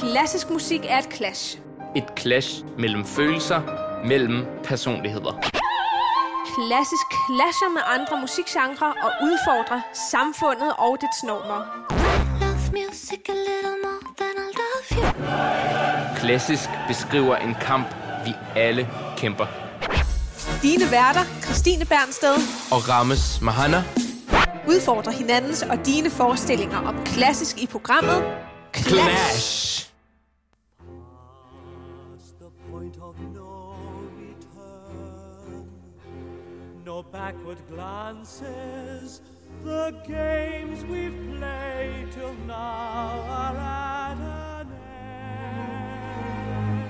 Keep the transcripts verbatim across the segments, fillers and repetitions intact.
Klassisk musik er et clash. Et clash mellem følelser, mellem personligheder. Klassisk clasher med andre musikgenrer og udfordrer samfundet og dets normer. Klassisk beskriver en kamp, vi alle kæmper. Dine værter, Kristine Bernsted og Rames Mahana, udfordrer hinandens og dine forestillinger om klassisk i programmet Clash. Clash. No backward glances. The games we've played till now are at an end.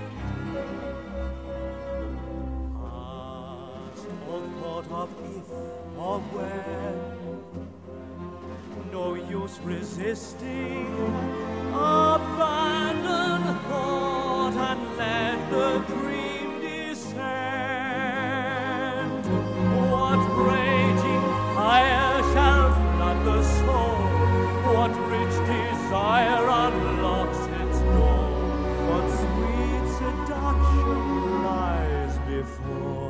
Past all thought of if or when. No use resisting. Abandon thought and let the dream descend. What raging fire shall flood the soul? What rich desire unlocks its door? What sweet seduction lies before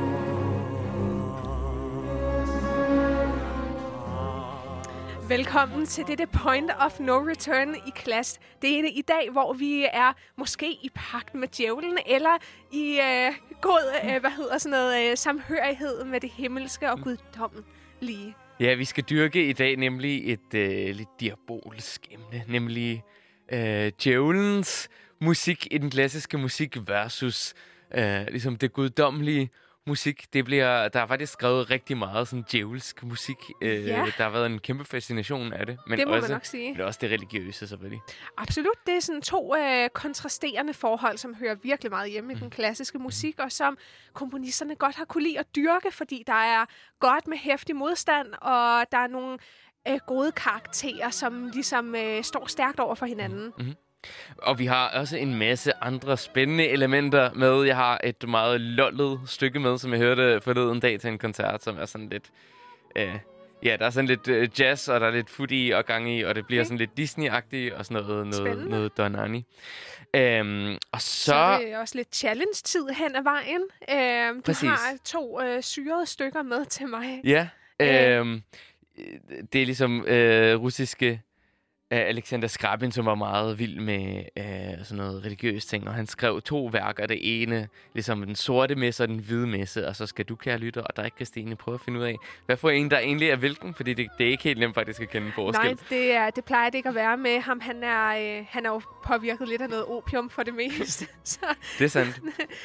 us? Velkommen til dette Point of No Return i Clash. Det er i dag, hvor vi er måske i pagt med djævlen, eller i øh, god øh, hvad hedder sådan noget, øh, samhørighed med det himmelske og guddommelige. Ja, vi skal dyrke i dag nemlig et øh, lidt diabolsk emne, nemlig øh, djævelens musik i den klassiske musik versus øh, ligesom det guddommelige musik. Det bliver, der er faktisk skrevet rigtig meget sådan djævelsk musik. Øh, Ja. Der har været en kæmpe fascination af det. Men Det må man også, nok sige. Men også det religiøse, selvfølgelig. Absolut, det er sådan to øh, kontrasterende forhold, som hører virkelig meget hjemme i den klassiske musik, og som komponisterne godt har kunne lide at dyrke, fordi der er godt med heftig modstand, og der er nogle øh, gode karakterer, som ligesom øh, står stærkt over for hinanden. Mm-hmm. Og vi har også en masse andre spændende elementer med. Jeg har et meget lollet stykke med, som jeg hørte forleden dag til en koncert, som er sådan lidt... Øh, ja, der er sådan lidt øh, jazz, og der er lidt footy og gang i, og det bliver Okay. sådan lidt Disney-agtigt og sådan noget, noget, Spændende. noget Donani. Øhm, og så... Så er det også lidt challenge-tid hen ad vejen. Øh, du Præcis. har to øh, syrede stykker med til mig. Ja, Øh. øhm, det er ligesom øh, russiske øh, Alexander Skrabin, som var meget vild med øh, sådan noget religiøst ting, og han skrev to værker. Det ene, ligesom den sorte messe og den hvide messe, og så skal du, kære lytter, og dig, Kristine, prøve at finde ud af, hvad for en, der egentlig er hvilken, fordi det, det er ikke helt nemt faktisk at kende forskel. Nej, det, er, det plejer det ikke at være med ham. Han er, øh, han er jo påvirket lidt af noget opium for det meste. Så. Det er sandt.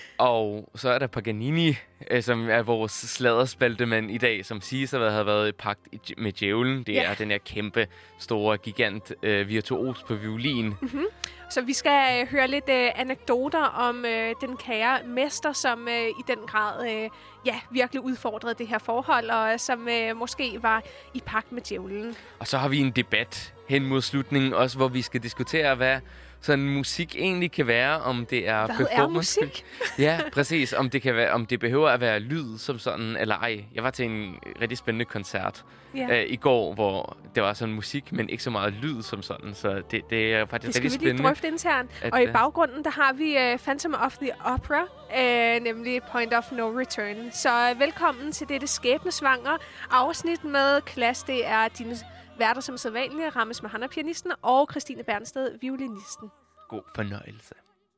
Og så er der Paganini, øh, som er vores sladderspaltemand i dag, som siges at have været i pagt i, med djævlen. Det Ja. er den her kæmpe, store, gigant øh, virtuos på violin. Så vi skal øh, høre lidt øh, anekdoter om øh, den kære mester, som øh, i den grad øh, ja, virkelig udfordrede det her forhold, og øh, som øh, måske var i pagt med djævlen. Og så har vi en debat hen mod slutningen, også hvor vi skal diskutere, hvad sådan musik egentlig kan være, om det er Hvad er performance. musik? Ja, præcis. Om det, kan være, om det behøver at være lyd som sådan, eller ej. Jeg var til en rigtig spændende koncert Ja. øh, i går, hvor det var sådan musik, men ikke så meget lyd som sådan. Så det, det er faktisk Det skal rigtig vi lige spændende. drøfte internt. at, Og i øh, baggrunden, der har vi uh, Phantom of the Opera, uh, nemlig Point of No Return. Så uh, velkommen til dette skæbnesvanger afsnit med Clash. Det er dine værter som sædvanlige, Rames Mahana, pianisten, og Kristine Bernsted, violinisten. God fornøjelse.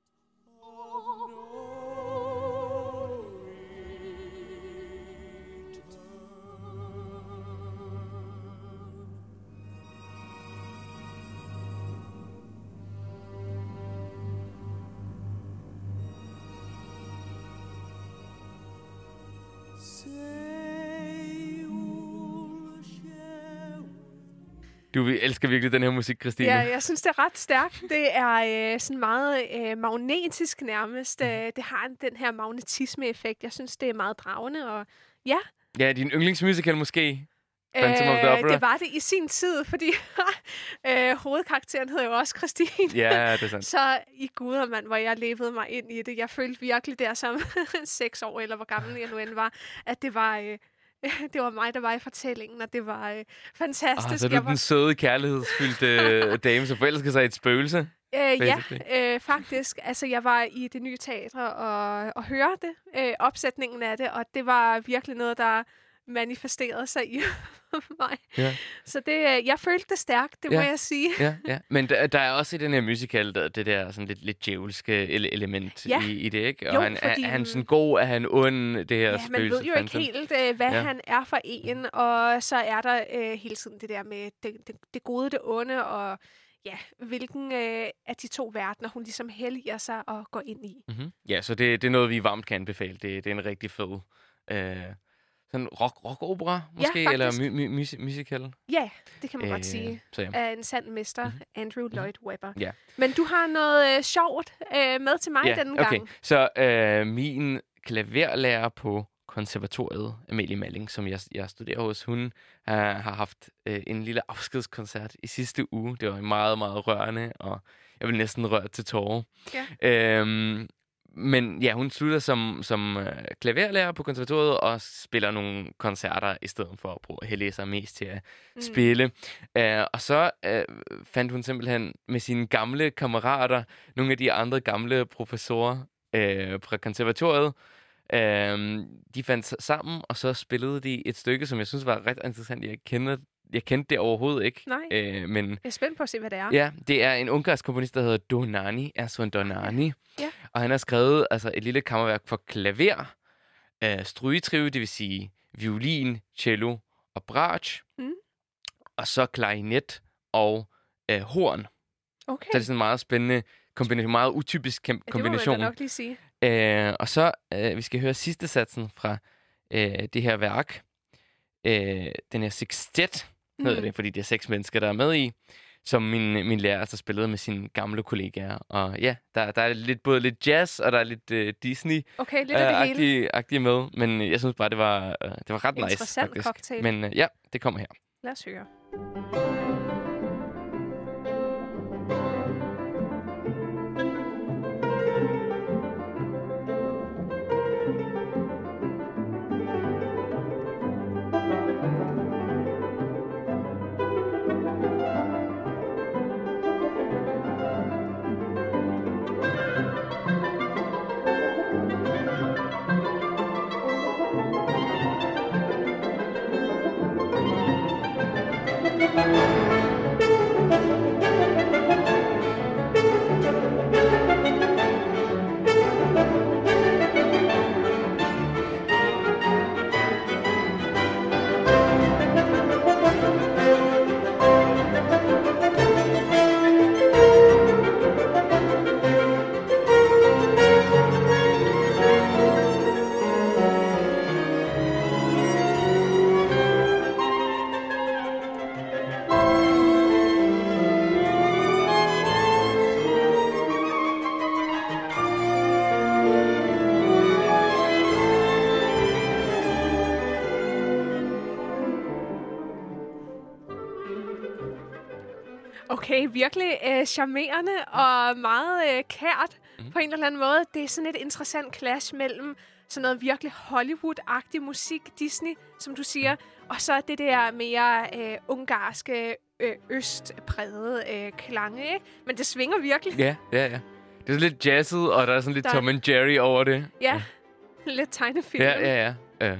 Du elsker virkelig den her musik, Kristine. Ja, jeg synes, det er ret stærkt. Det er øh, sådan meget øh, magnetisk nærmest. Øh, det har en, den her magnetisme-effekt. Jeg synes, det er meget dragende, og ja. Ja, din yndlingsmusical måske? Phantom of the Opera? Det var det i sin tid, fordi øh, hovedkarakteren hed jo også Christine. Ja, det er sandt. Så i gudermand, hvor jeg levede mig ind i det. Jeg følte virkelig der som seks år, eller hvor gammel jeg nu end var, at det var... Øh, det var mig, der var i fortællingen, og det var øh, fantastisk. Ah, så er du jeg var... den søde, kærlighedsfyldte dame, som forelsker sig i et spøgelse? Øh, ja, øh, faktisk. Altså, jeg var i Det Nye Teater og, og hørte øh, opsætningen af det, og det var virkelig noget, der manifesterede sig i mig. Ja. Så det, øh, jeg følte det stærkt, det Ja. må jeg sige. Ja, ja. Men der, der er også i den her musical, der, det der sådan lidt, lidt djævelske ele- element Ja. i, i det, ikke? Og Jo, han, fordi- er, er han sådan god, er han ond, det her Ja, man spøgelse? ved jo ikke helt, øh, hvad Ja. ja. han er for en, og så er der øh, hele tiden det der med det, det, det gode, det onde, og ja, hvilken øh, af de to verdener, hun ligesom helliger sig og går ind i. Mm-hmm. Ja, så det, det er noget, vi varmt kan anbefale. Det, det er en rigtig fed øh, sådan rock, rock-opera, måske? Ja, eller faktisk. mu- mu- mus- musical? Ja, det kan man Øh, øh, godt sige. Så ja. Af en sand mester, Mhm. mm-hmm. Andrew Lloyd Webber. Ja. Men du har noget øh, sjovt øh, med til mig Ja, denne okay. gang. Så øh, min klaverlærer på konservatoriet, Amalie Malling, som jeg, jeg studerer hos, hun øh, har haft øh, en lille afskedskoncert i sidste uge. Det var meget, meget rørende, og jeg vil næsten røre til tårer. Ja. Øhm, men ja, hun slutter som, som øh, klaverlærer på konservatoriet og spiller nogle koncerter i stedet for at bruge at hælde sig mest til at mm. spille. Øh, og så øh, fandt hun simpelthen med sine gamle kammerater, nogle af de andre gamle professorer øh, fra konservatoriet, øh, de fandt sammen, og så spillede de et stykke, som jeg synes var ret interessant. Jeg kender Jeg kendte det overhovedet ikke. Nej. Øh, men Jeg er spændt på at se, hvad det er. ja, det er en ungarsk komponist, der hedder Donani, Erzuan Donani. Ja. Og han har skrevet altså, et lille kammerværk for klaver, øh, strygetrio, det vil sige violin, cello og bratsch, Mm. og så klarinet og øh, horn. Okay. Så det er sådan en meget spændende kombination, meget utypisk kem- Ja, kombination. det må man da nok lige sige. Øh, og så, øh, vi skal høre sidste satsen fra øh, det her værk. Øh, den her sextet, mm. hedder det, fordi det er seks mennesker, der er med i, som min, min lærer altså spillede med sine gamle kollegaer. Og ja, der, der er lidt, både lidt jazz, og der er lidt øh, Disney Okay, lidt af det hele. agtig, agtig med. Men jeg synes bare, det var, øh, det var ret nice, Interessant faktisk. cocktail. Men øh, ja, det kommer her. Lad os høre. Okay, virkelig øh, charmerende og meget øh, kært mm. på en eller anden måde. Det er sådan et interessant clash mellem sådan noget virkelig Hollywood-agtig musik, Disney, som du siger, og så det der mere øh, ungarske, øh, østprægede øh, klange, ikke? Men det svinger virkelig. Ja, ja, ja. Det er sådan lidt jazzet, og der er sådan lidt Der- Tom and Jerry over det. Ja, lidt tegnefilm. Ja, ja, ja. Uh.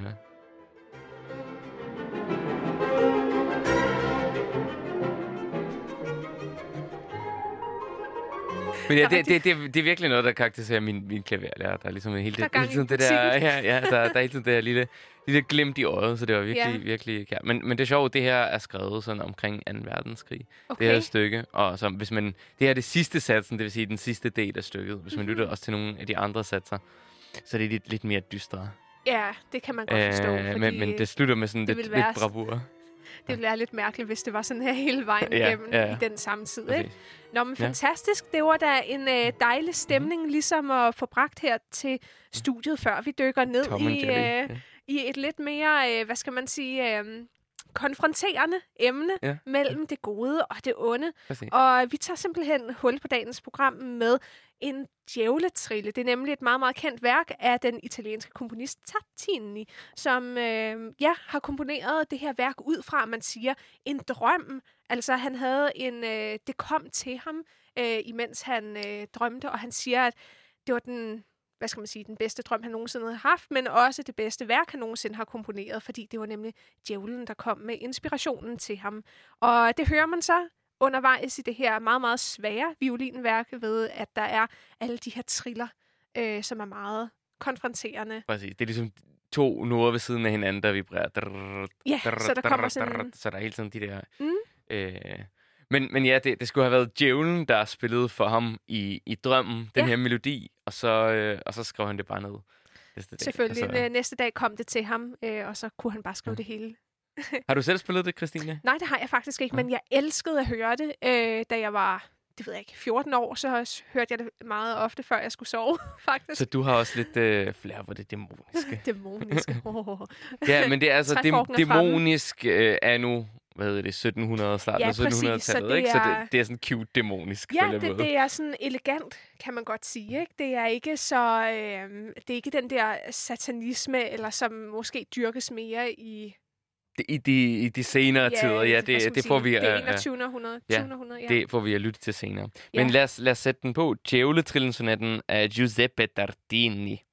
Men ja, Der er det, det, det, det er virkelig noget, der karakteriserer min, min klaverlærer. Der er ligesom hele Der er det, gang hele i tiden det der, musikken. ja, ja, der, der er hele tiden det her lille, lille glimt i øjet, så det var virkelig, Ja. virkelig kært. Men, men det er sjovt, det her er skrevet sådan omkring anden verdenskrig. Okay. Det her stykke, og så, hvis man, det her er det sidste satsen, det vil sige den sidste del af stykket. Hvis man Mhm. lytter også til nogle af de andre satser, så er det lidt, lidt mere dystre. Ja, det kan man godt forstå, Øh, fordi men, men det slutter med sådan det lidt, vil være lidt bravur. det ville være lidt mærkeligt, hvis det var sådan her hele vejen Ja, igennem ja, ja. i den samme tid, ikke? Præcis. Nå, men Ja. fantastisk. Det var da en øh, dejlig stemning, ligesom at få bragt her til studiet, før vi dykker ned Tom and i, Jerry. øh, Ja. i et lidt mere, øh, hvad skal man sige, øh, konfronterende emne Ja. mellem det gode og det onde. Præcis. Og vi tager simpelthen hul på dagens program med en djævletrille. Det er nemlig et meget, meget kendt værk af den italienske komponist Tartini, som øh, ja, har komponeret det her værk ud fra, man siger, en drøm. Altså, han havde en, øh, det kom til ham øh, imens han øh, drømte, og han siger, at det var den, hvad skal man sige, den bedste drøm, han nogensinde havde haft, men også det bedste værk, han nogensinde har komponeret, fordi det var nemlig djævlen, der kom med inspirationen til ham. Og det hører man så undervejs i det her meget, meget svære violinværk ved, at der er alle de her triller, øh, som er meget konfronterende. Præcis. Det er ligesom to noder ved siden af hinanden, der vibrerer. Drrr, Ja, drrr, så der kommer drrr, sådan... drrr, så der er hele tiden de der... Mm. Øh, men, men ja, det, det skulle have været djævlen, der spillede for ham i, i drømmen, den Ja. her melodi, og så, øh, og så skrev han det bare ned. Næste dag. Selvfølgelig. Og så, Næste dag kom det til ham, øh, og så kunne han bare skrive Ja. det hele. har du selv spillet det, Christine? Nej, det har jeg faktisk ikke, Ja. men jeg elskede at høre det, øh, da jeg var, det ved jeg ikke, fjorten år, så hørte jeg det meget ofte, før jeg skulle sove, faktisk. Så du har også lidt øh, flere for det dæmoniske. Dæmoniske. Oh. Ja, men det er altså Træforken dem, er fremme. dæmonisk øh, er nu, hvad hedder det, sytten hundrede, starten Ja, af sytten hundrede-tallet, præcis, så det ikke? Så er- det, det er sådan cute dæmonisk. på en Ja, eller anden det, måde. det er sådan elegant, kan man godt sige. Ikke? Det er ikke så, øh, det er ikke den der satanisme, eller som måske dyrkes mere i Det- I de, i de senere ja, tider, ja, hvad skal det, man det sige, får vi det øh, øh, enogtyvende århundrede, ja, tyvende århundrede, ja. det får vi at lytte til senere. Ja. Men lad os, lad os sætte den på. Djævletrillensonatten af Giuseppe Tartini.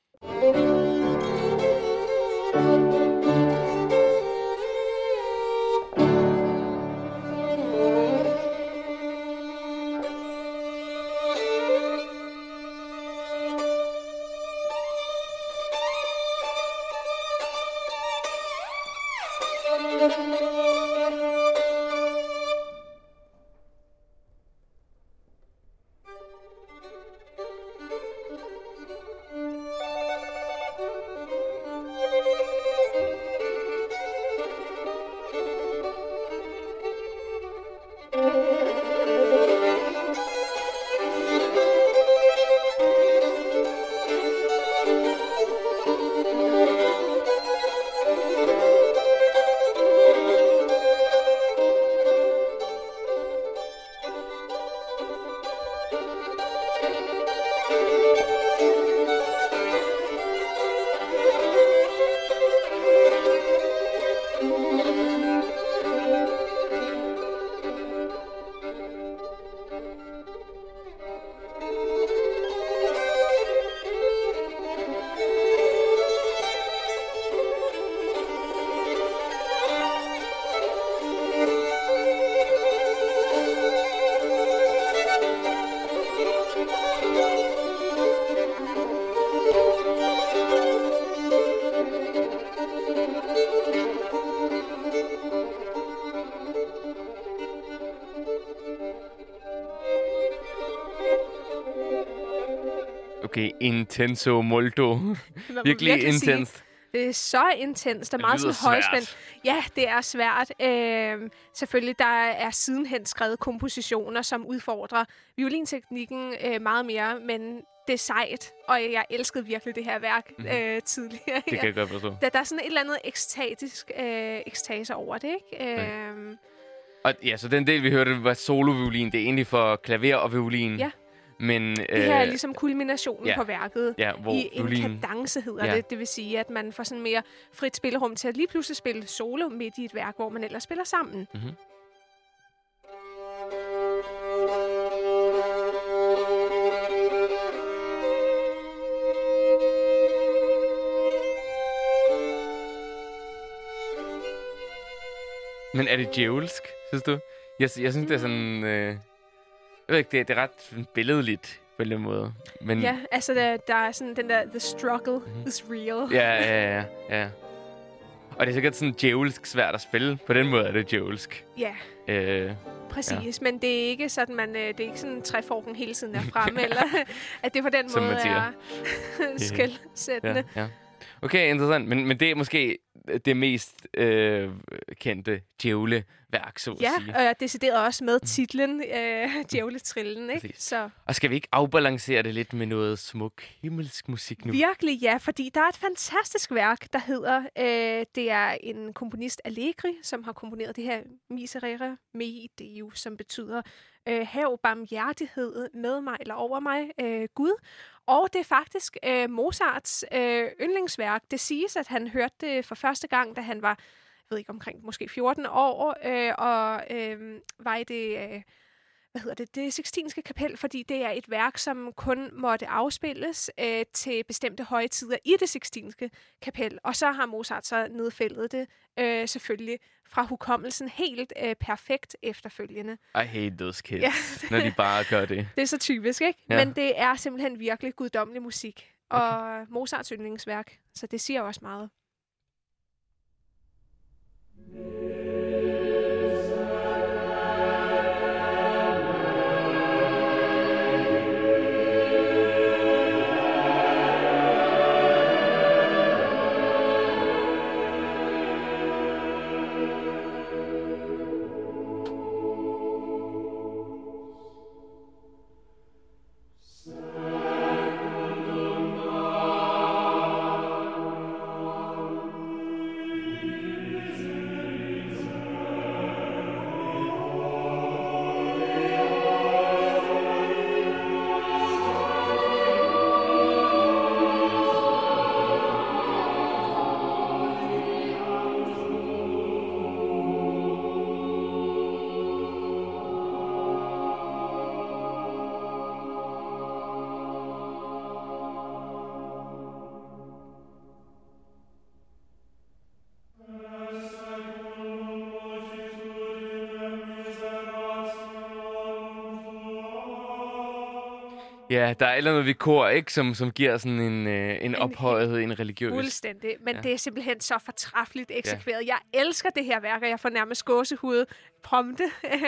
Okay, intenso molto. Man må Virkelig sige, intenst. det er så intenst. Der er Det meget lyder sådan svært. højspændt. Ja, det er svært. Øh, selvfølgelig, der er sidenhen skrevet kompositioner, som udfordrer violinteknikken øh, meget mere, men det er sejt, og jeg elskede virkelig det her værk Mhm. øh, tidligere. Det kan jeg godt forstå. Der, der er sådan et eller andet ekstatisk øh, ekstase over det, ikke? Ja. Øh, Og ja, så den del, vi hørte, var soloviolin. Det er egentlig for klaver og violin. Ja. Men, det her er ligesom kulminationen ja. på værket. ja, hvor I en violin... kadence hedder Ja. det. Det vil sige, at man får sådan mere frit spillerum til at lige pludselig spille solo midt i et værk, hvor man ellers spiller sammen. Mhm. Men er det djævelsk, synes du? Jeg, jeg synes, det er sådan... Øh, jeg ved ikke, det, det er ret sådan billedligt på en eller anden måde. Men, Ja, altså der, der er sådan den der, the struggle Mhm. is real. Ja, ja, ja, ja. Og det er sikkert sådan djævelsk svært at spille. På den måde er det djævelsk. Ja, Øh, præcis. Ja. Men det er ikke sådan, man, øh, det er ikke sådan, træforken hele tiden er fremme, eller at det på den Som måde man siger. er skældsættende. ja, ja. Okay, interessant. Men, men det er måske det mest øh, kendte djævleværk, så at Ja, sige. og jeg deciderede også med titlen øh, Djævletrillen, ikke? Præcis. Så Og skal vi ikke afbalancere det lidt med noget smuk himmelsk musik nu? virkelig ja, fordi der er et fantastisk værk, der hedder, øh, det er en komponist Allegri, som har komponeret det her Miserere mei Deo, som betyder øh, hav barmhjertighed med mig eller over mig, øh, Gud. Og det er faktisk øh, Mozarts øh, yndlingsværk. Det siges, at han hørte det for første gang, da han var, jeg ved ikke, omkring måske fjorten år, øh, og øh, var i det... Øh, hvad hedder det, det Sixtinske Kapel, fordi det er et værk, som kun måtte afspilles øh, til bestemte højtider i det Sixtinske Kapel. Og så har Mozart så nedfældet det øh, selvfølgelig fra hukommelsen helt øh, perfekt efterfølgende. I hate those kids, Ja. når de bare gør det. Det er så typisk, ikke? Ja. Men det er simpelthen virkelig guddommelig musik. Okay. Og Mozarts yndlingsværk, så det siger også meget. Ja, der er et eller andet ved kor, ikke? Som, som giver sådan en, øh, en ophøjethed, en religiøs. Fuldstændig. Men Ja. ja. det er simpelthen så fortræffeligt eksekveret. Ja. Jeg elsker det her værk, og jeg får nærmest gåsehud prompte.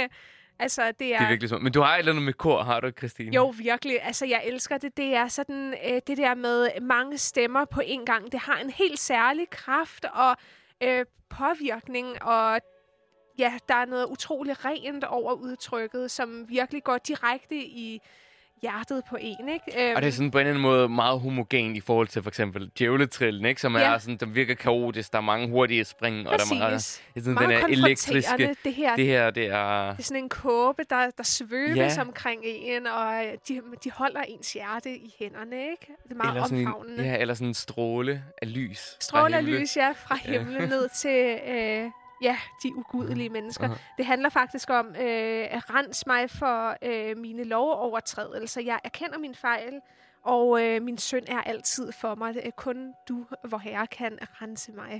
altså, det er... Det er virkelig sådan. Men du har et eller andet med kor, har du ikke, Christine? Jo, virkelig. Altså, jeg elsker det. Det er sådan, øh, det der med mange stemmer på en gang. Det har en helt særlig kraft og øh, påvirkning, og ja, der er noget utroligt rent over udtrykket, som virkelig går direkte i hjertet på en, ikke? Øhm, Og det er sådan på en eller anden måde meget homogen i forhold til for eksempel djævletrillen, ikke? Som Ja. er sådan, der virker kaotisk, der er mange hurtige spring, og der er meget, præcis. det er sådan, Meget den er elektriske. konfronterende, Det her, Det her, det er... det er sådan en kåbe, der, der svøbes Ja. omkring en, og de, de holder ens hjerte i hænderne, ikke? Det er meget Eller sådan, omfavnende. en, ja, eller sådan en stråle af lys. fra Stråler himlen. lys, ja, fra himlen ned til øh, ja, de ugudelige mennesker. Aha. Det handler faktisk om øh, at rense mig for øh, mine lovovertrædelser. Jeg erkender min fejl, og øh, min synd er altid for mig. Det er kun du, hvor Herre, kan rense mig.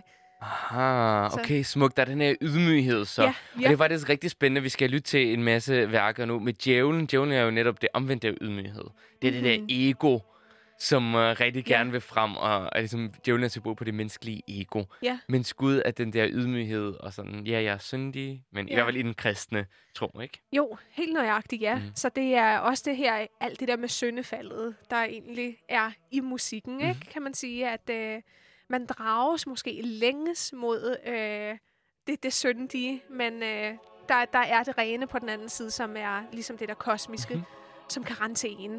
Aha, Så- okay, smukt. Der er den her ydmyghed så. Ja, Og det er virkelig. faktisk rigtig spændende. Vi skal lytte til en masse værker nu med djævlen. Djævlen er jo netop det omvendte af ydmyghed. Det er mm-hmm. det der ego, som uh, rigtig Ja. gerne vil frem, og er ligesom djævlen er symbol på det menneskelige ego. Ja. Mens Gud er den der ydmyghed, og sådan, ja, jeg er syndig, men ja. i Ja. hvert fald i den kristne tro, ikke? Jo, helt nøjagtigt, ja. Mhm. Mm. Så det er også det her, alt det der med syndefaldet, der egentlig er i musikken, Mhm. ikke? Kan man sige, at øh, man drages måske længes mod øh, det, det syndige, men øh, der, der er det rene på den anden side, som er ligesom det der kosmiske, Mhm. mm-hmm. som kan rense en.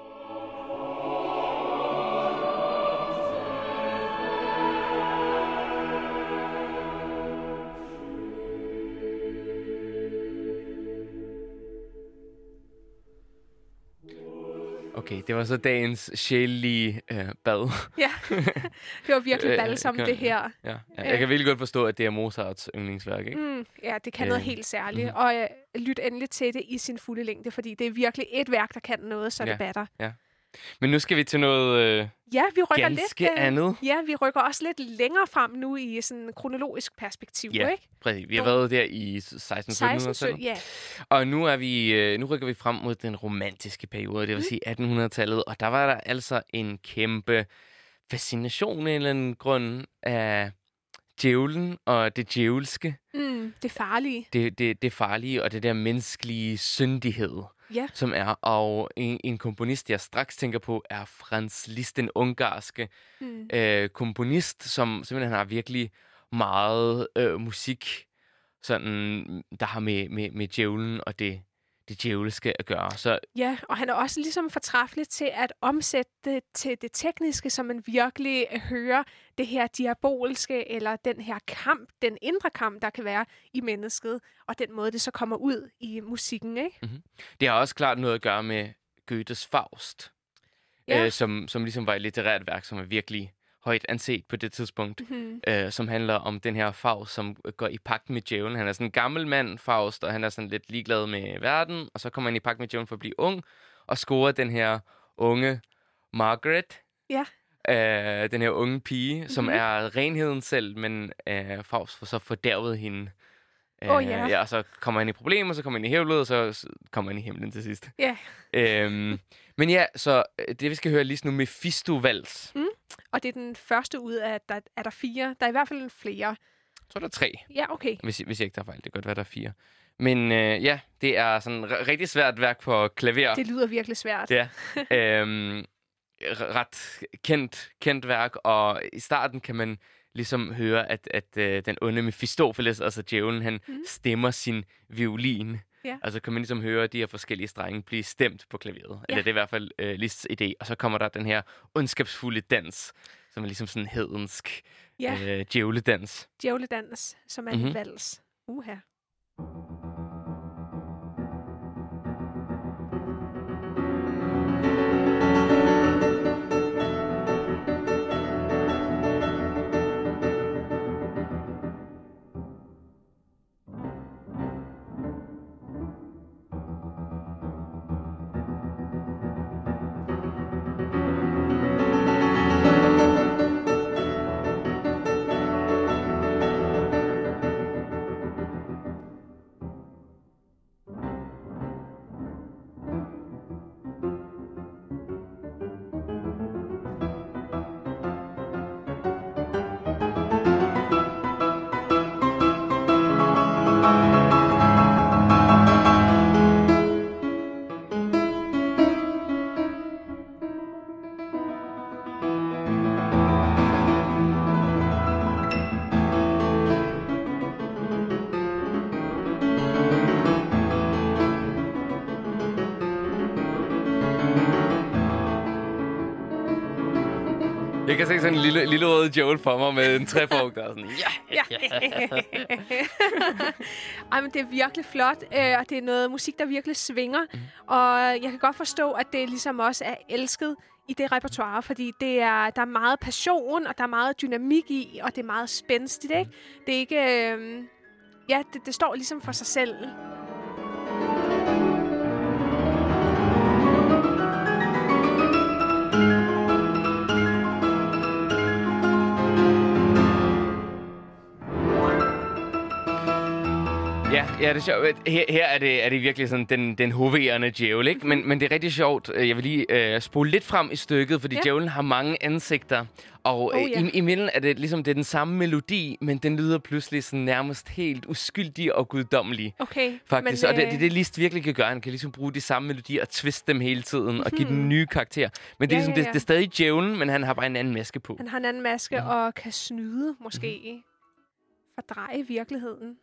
Okay, det var så dagens sjælelige øh, bad. Ja, det var virkelig Øh, balsam, kan- det her. Ja, ja, jeg kan virkelig godt forstå, at det er Mozarts yndlingsværk, ikke? Mm, ja, det kan noget Øh, helt særligt. mhm. Og øh, lyt endelig til det i sin fulde længde, fordi det er virkelig et værk, der kan noget, så Ja. det batter. Men nu skal vi til noget øh, Ja, vi rykker ganske lidt, øh, andet. Ja, vi rykker også lidt længere frem nu i sådan en kronologisk perspektiv, Ja, ikke? Præcis. Vi har Hvor- været der i seksten sytten seksten, hundrede-tallet. ja. Og nu er vi øh, nu rykker vi frem mod den romantiske periode, det vil Mm. sige attenhundredetallet, og der var der altså en kæmpe fascination af en eller anden grund af djævlen og det djævelske, Mm, det farlige. det, det, det farlige og det der menneskelige syndighed, Ja. som er. Og en, en komponist, jeg straks tænker på, er Franz Liszt, den ungarske Mm. øh, komponist, som simpelthen har virkelig meget øh, musik, sådan, der har med, med, med djævlen og det, det djævelske at gøre. Så Ja, og han er også ligesom fortræffelig til at omsætte det til det tekniske, så man virkelig øh, hører det her diabolske, eller den her kamp, den indre kamp, der kan være i mennesket, og den måde, det så kommer ud i musikken, ikke? det har også klart noget at gøre med Goethes Faust, Ja. øh, som, som ligesom var et litterært værk, som er virkelig højt anset på det tidspunkt, Mm-hmm. øh, som handler om den her Faust, som går i pagt med djævlen. Han er sådan en gammel mand, Faust, og han er sådan lidt ligeglad med verden, og så kommer han i pagt med djævlen for at blive ung, og scorer den her unge Margaret, Ja. øh, den her unge pige, mm-hmm. som Mhm. er renheden selv, men øh, Faust får så fordærvet hende. Åh, ja. ja. Og så kommer han i problemer, så kommer han i helvede, og så s- kommer han i himlen til sidst. Ja. Øhm, men ja, så øh, det vi skal høre lige nu, Mephisto-vals. Mm. Og det er den første ud af, der er der fire. Der er i hvert fald flere. Jeg tror, der er tre, Ja, okay. hvis, hvis jeg ikke tager fejl. Det kan godt være, der er fire. Men øh, ja, det er sådan r- rigtig svært værk for klaver. Det lyder virkelig svært. Ja. øhm, r- ret kendt, kendt værk, og i starten kan man ligesom høre, at, at øh, den onde Mephistopheles, altså djævlen, han Mhm. stemmer sin violin. Ja. Altså kan man ligesom høre de her forskellige strenge blive stemt på klaveret. Ja. Eller det er i hvert fald øh, Liszts idé. Og så kommer der den her ondskabsfulde dans, som er ligesom sådan en hedensk Ja, øh, djævledans. djævledans, som er Mhm. en vals. Uha. Jeg kan se sådan en lille, lille rød djævel for mig med en træfrugt og sådan, ja! Ja. Ej, men det er virkelig flot, øh, og det er noget musik, der virkelig svinger. Mm. Og jeg kan godt forstå, at det ligesom også er elsket i det repertoire, fordi det er, der er meget passion, og der er meget dynamik i, og det er meget spændstigt, ikke? Det er ikke... Øh, ja, det, det står ligesom for sig selv. Ja, ja, det er sjovt. Her, her er, det, er det virkelig sådan den, den hoverende djævel, ikke? Men, men det er rigtig sjovt. Jeg vil lige øh, spole lidt frem i stykket, fordi Ja. djævlen har mange ansigter. Og øh, Oh, ja. i, imellem er det ligesom det er den samme melodi, men den lyder pludselig sådan nærmest helt uskyldig og guddommelig. Okay. Faktisk. Men, Og det, øh, det, det Liszt virkelig kan gøre. Han kan ligesom bruge de samme melodier og twiste dem hele tiden og give dem nye karakterer. Men det er, Ja, ligesom, ja, det, ja. det er stadig djævlen, men han har bare en anden maske på. Han har en anden maske mm. og kan snyde, måske. Mm. Fordreje virkeligheden.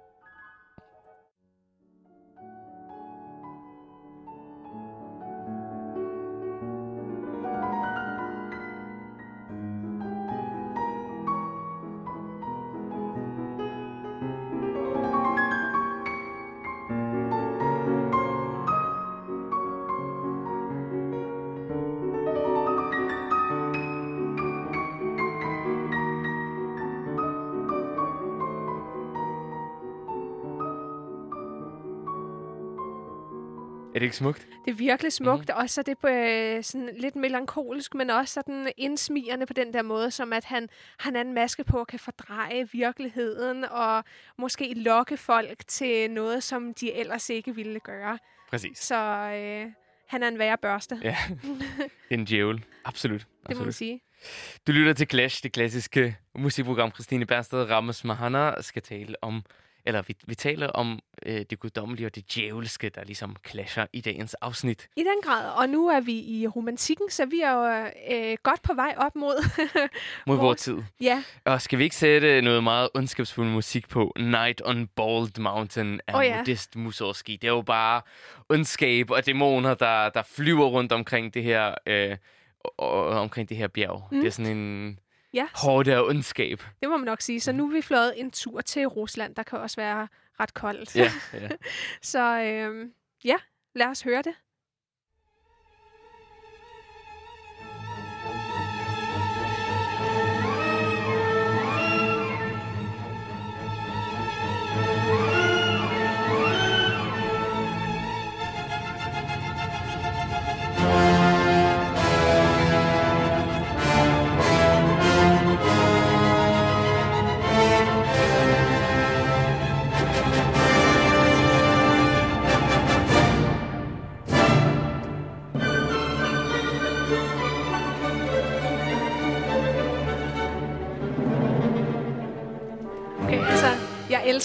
Er det ikke smukt? Det er virkelig smukt, mm. og så er det på, øh, sådan lidt melankolisk, men også sådan indsmigende på den der måde, som at han har en anden maske på og kan fordreje virkeligheden og måske lokke folk til noget, som de ellers ikke ville gøre. Præcis. Så øh, han er en værre børste, Ja, det er en djævel. Absolut. det må man Absolut. sige. Du lytter til Clash, det klassiske musikprogram. Christine Bernsted Ramos Mahana skal tale om, eller vi, vi taler om øh, det guddommelige og det djævelske, der ligesom clasher i dagens afsnit. I den grad, og nu er vi i romantikken, så vi er jo øh, godt på vej op mod... Mod Vores- vores tid. ja, Og skal vi ikke sætte noget meget ondskabsfuld musik på? Night on Bald Mountain af Åh, oh, ja. ja. Modest Mussorgsky. Det er jo bare ondskab og dæmoner, der, der flyver rundt omkring det her, øh, og, og, omkring det her bjerg. Mm. Mm. Det er sådan en ja, hårde af ondskab. det må man nok sige. Så nu er vi fløjet en tur til Rusland, der kan også være ret koldt. Ja, ja. Så øh, ja, lad os høre det.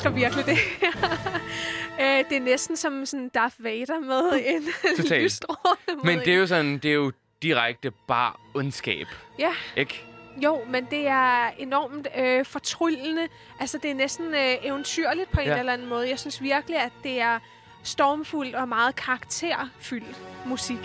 elsker virkelig det her. øh, det er næsten som sådan Darth Vader med en lysstråle. Men det er jo sådan, det er jo direkte bare ondskab. Ja. Ikke? Jo, men det er enormt øh, fortryllende. Altså, det er næsten øh, eventyrligt på en Ja. eller anden måde. Jeg synes virkelig, at det er stormfuldt og meget karakterfyldt musik.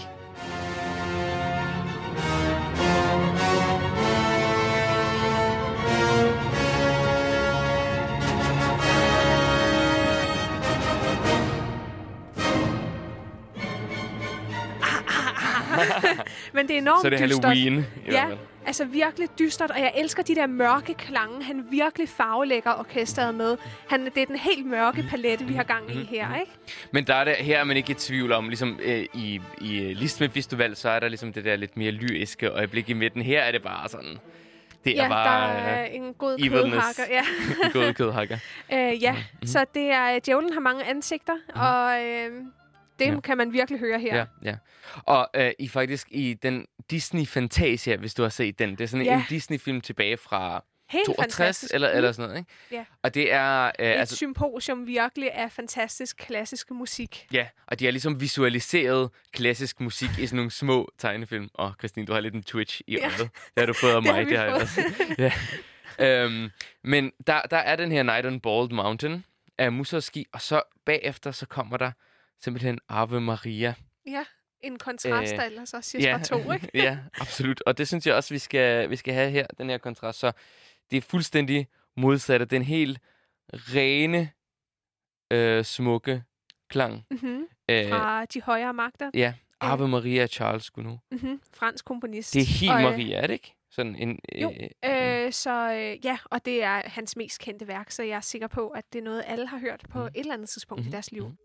Men det er enormt Så er det dystert. Halloween. i Ja, hvert fald. altså virkelig dystert, og jeg elsker de der mørke klange. Han virkelig farvelægger orkestret med. Han, det er den helt mørke palette, vi har gang i her, ikke? Men der er det, her er man ikke i tvivl om, ligesom øh, i, i Liszt med Festival, så er der ligesom det der lidt mere lyriske øjeblik i midten. Her er det bare sådan, det Ja, er bare der er en god evilness. kødhakker. Ja. en god kødhakker. øh, ja, mm-hmm. så det er, djævlen har mange ansigter, mm-hmm. og øh, det Ja. kan man virkelig høre her. Ja, ja. Og øh, i faktisk i den Disney Fantasia, hvis du har set den, det er sådan Ja. en Disney-film tilbage fra Helt toogtres fantastisk. eller, Mm. eller sådan noget, ikke? Ja. Og det er... Øh, Et altså, symposium virkelig af fantastisk klassisk musik. ja, og de har ligesom visualiseret klassisk musik i sådan nogle små tegnefilm. Og Christine, du har lidt en twitch i Ja. øjet. Det har du fået af Det har mig, vi det har jeg fået. også. Ja. Øhm, men der, der er den her Night on Bald Mountain af Mussorgsky, og så bagefter så kommer der simpelthen Ave Maria. Ja, en kontrast, Øh, der ellers også siger ja. to, ikke? Ja, absolut. Og det synes jeg også, vi skal, vi skal have her, den her kontrast. Så det er fuldstændig modsatte. Den helt rene, øh, smukke klang. Mm-hmm. Øh, Fra de højere magter. ja, Ave Maria Charles Gounod. Mm-hmm. Fransk komponist. Det er helt Og, øh, Maria, er det ikke? Sådan en, Jo, øh, øh, så øh, ja, og det er hans mest kendte værk, så jeg er sikker på, at det er noget, alle har hørt på Mhm. et eller andet tidspunkt Mhm. i deres liv. Mhm.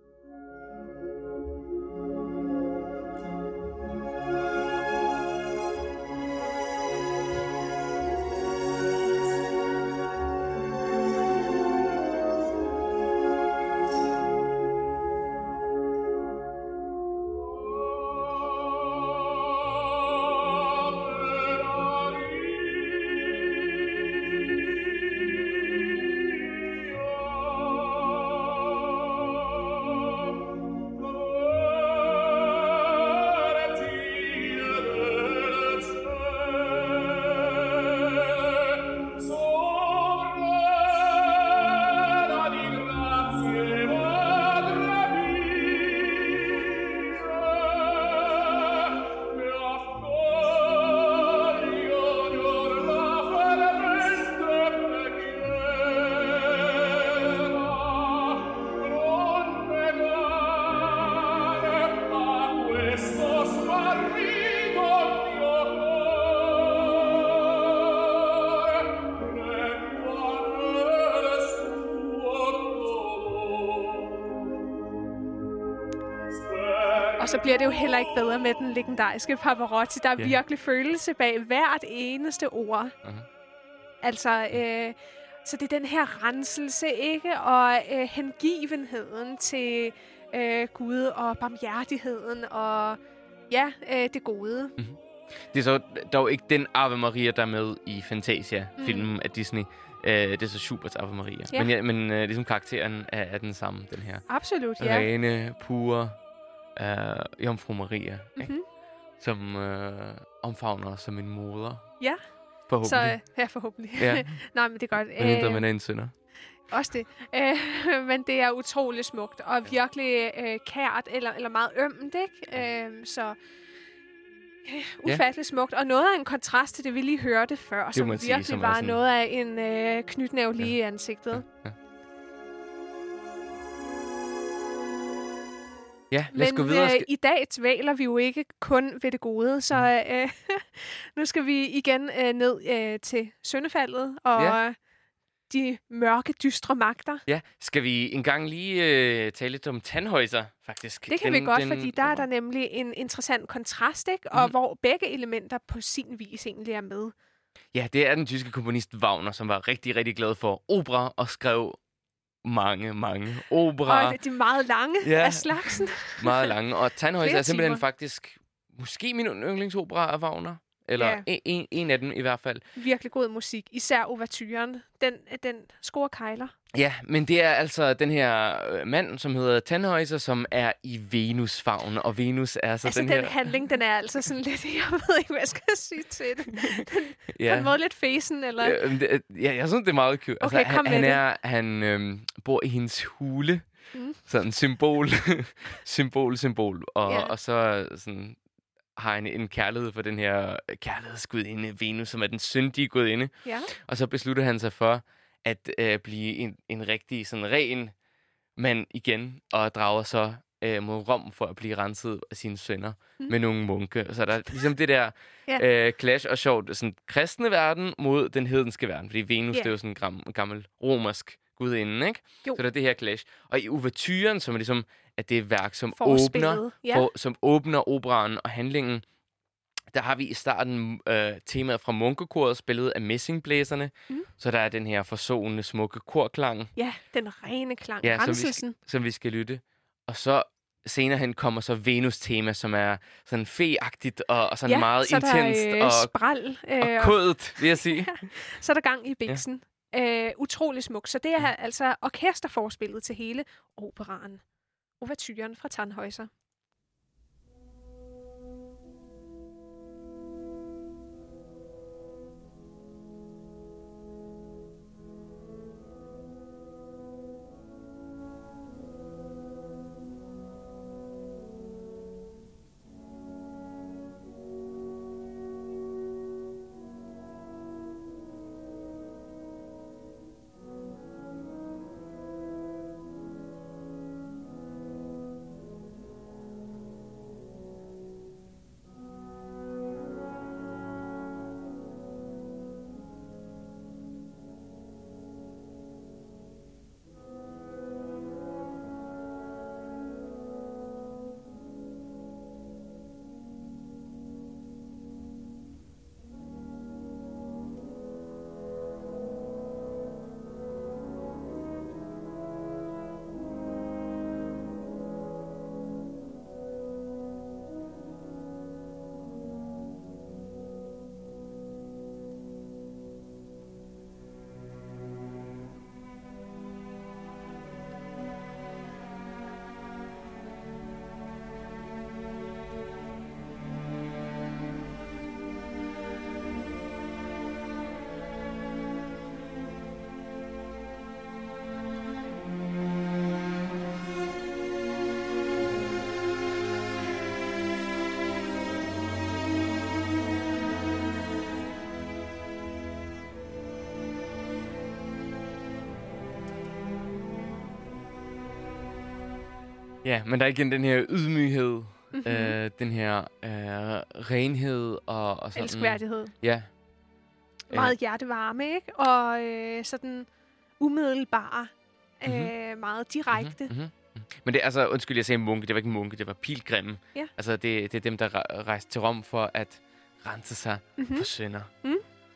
Og så bliver det jo heller ikke bedre med den legendariske Pavarotti. Der er Ja. virkelig følelse bag hvert eneste ord. Aha. Altså, øh, så det er den her renselse, ikke? Og øh, hengivenheden til øh, Gud og barmhjertigheden og ja, øh, det gode. Det er så dog ikke den Ave Maria, der er med i Fantasia-filmen af Disney. Øh, det er så Schuberts Ave Maria. Ja. Men, ja, men øh, ligesom karakteren er, er den samme, den her. Absolut, ja. Rene, pure øh, Jomfru Maria, ikke? Mm-hmm. Som øh, omfavner os som en moder. Ja. Forhåbentlig. Så øh, ja, forhåbentlig. Ja. Nej, men det er godt. Medmindre Øh, man er en synder. Også det. Øh, men det er utrolig smukt og virkelig øh, kært eller, eller meget ømt, ikke? Øh, så øh, ufatteligt smukt. Og noget af en kontrast til det, vi lige hørte før, må som man sige, virkelig som er var sådan- noget af en øh, knytnæve lige i ansigtet. Ja. Ja, lad os Men gå videre. øh, Skal... i dag dvæler vi jo ikke kun ved det gode, så øh, nu skal vi igen øh, ned øh, til syndefaldet og Ja. de mørke, dystre magter. Ja, skal vi engang lige øh, tale lidt om Tannhäuser, faktisk? Det kan den, vi godt, den... fordi der er der nemlig en interessant kontrast, ikke? Og Mhm. hvor begge elementer på sin vis egentlig er med. Ja, det er den tyske komponist Wagner, som var rigtig, rigtig glad for opera og skrev mange, mange opera. Og de er meget lange Ja. af slagsen. Meget lange. Og Tannhäuser Flere er simpelthen timer. faktisk måske min yndlingsopera af Wagner. eller Ja. en, en, en af dem i hvert fald. Virkelig god musik. Især ouverturen. Den, den score kejler. Ja, men det er altså den her øh, mand, som hedder Tannhäuser, som er i Venus-favn, og Venus er så Altså, den, den, her... den handling, den er altså sådan lidt... Jeg ved ikke, hvad jeg skal sige til det. Den, Ja. På en måde lidt fesen, eller... Øh, det, ja, jeg synes, det er meget cute. Okay, altså, kom han, med han, det. er, han øhm, bor i hendes hule. Mm. Sådan symbol, symbol, symbol. Og, Ja. og så sådan, har han en kærlighed for den her kærlighedsgudinde Venus, som er den syndige gudinde. Ja. Og så beslutter han sig for at øh, blive en, en rigtig sådan ren mand igen, og drager så øh, mod Rom for at blive renset af sine sønner Mm. med nogle munke. Så der er ligesom det der Ja. øh, clash og sjovt, sådan kristne verden mod den hedenske verden, fordi Venus, Ja. det er jo sådan en gram, gammel romersk gudinde, ikke? Jo. Så der er det her clash. Og i ouverturen, som er ligesom at det er et værk, som Forspillet, åbner, ja. for, som åbner operaen og handlingen, der har vi i starten øh, temaet fra munkekoret, spillet af messingblæserne. Mm. Så der er den her forsonende, smukke korklang, Ja, den rene klang. Ja, Ja, som vi renselsen. som vi skal lytte. Og så senere hen kommer så Venus-tema, som er sådan feagtigt og, og sådan Ja, meget så intenst der er, øh, og, spral, øh, og kodet, vil jeg sige. så er der gang i biksen. Ja. Øh, utrolig smuk. Så det er altså orkesterforspillet til hele operaen. Ouverturen fra Tannhäuser. Ja, men der er igen den her ydmyghed, Mm-hmm. øh, den her øh, renhed og, og sådan... Elskværdighed. Ja. Meget hjertevarme, ikke? Og øh, sådan umiddelbare. Mhm. Øh, meget direkte. Mm-hmm, mm-hmm. Men det er altså, undskyld, jeg sagde munke, det var ikke munke, det var pilgrimme. Ja. Altså, det, det er dem, der re- rejste til Rom for at rense sig Mm-hmm. for synder. Mm.